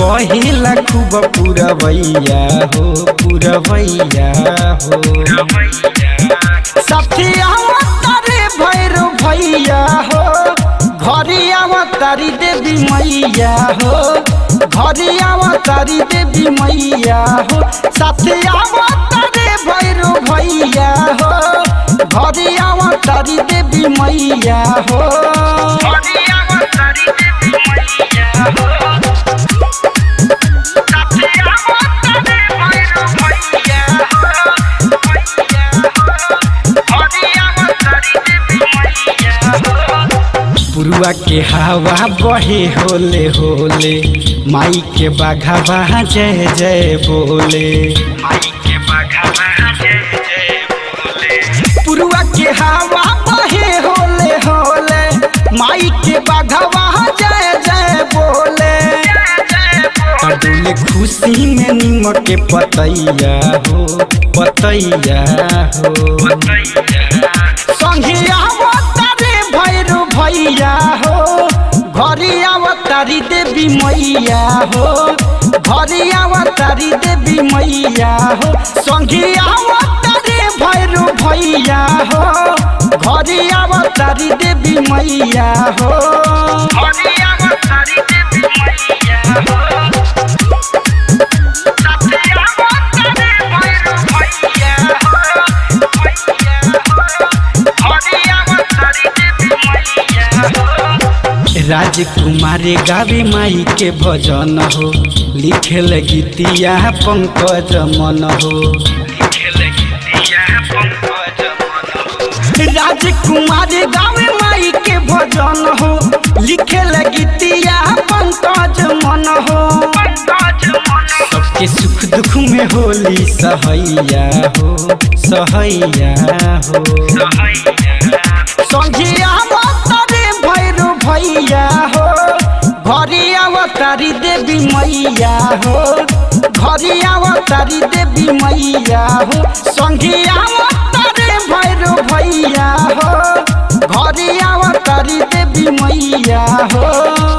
बहिला खूब पुरवैया हो पुरवैया हो सखिया तारे भैरो भैया हो घरिया तारी देवी मैया हो घरिया तारी देवी मैया हो सखिया तारे भैरो भैया हो घरिया तारी देवी मैया हो घरिया तारी देवी मैया हो पुरुआ के हवा बहे होले होले माई के बाघावा जय जय बोले माई के बाघावा जय जय बोले पुरुआ के हवा बहे होले होले माई के बाघावा जय जय बोले डोले खुशी में नीमक के पतैया हो पतैया हो संघिया भैरो भैया हो घरिया तारी देवी मैया हो घरिया तारी देवी मैया हो संघिया तारे भैरो भैया हो घरिया तारी देवी मैया हो घरिया तारी देवी मैया हो राजकुमारी गावे माई के भजन हो लिखेल गीतिया पंकज मन हो राजकुमारी गावे माई के भजन हो लिखेल गीतिया पंकज मन हो सबके सुख दुख में होली सहैया हो सहैया हो संघिया भैरो भैया हो घरिया तारी देवी मैया हो घरिया तारी देवी मैया हो संघिया तारे भैरो भैया हो घरिया तारी देवी मैया हो।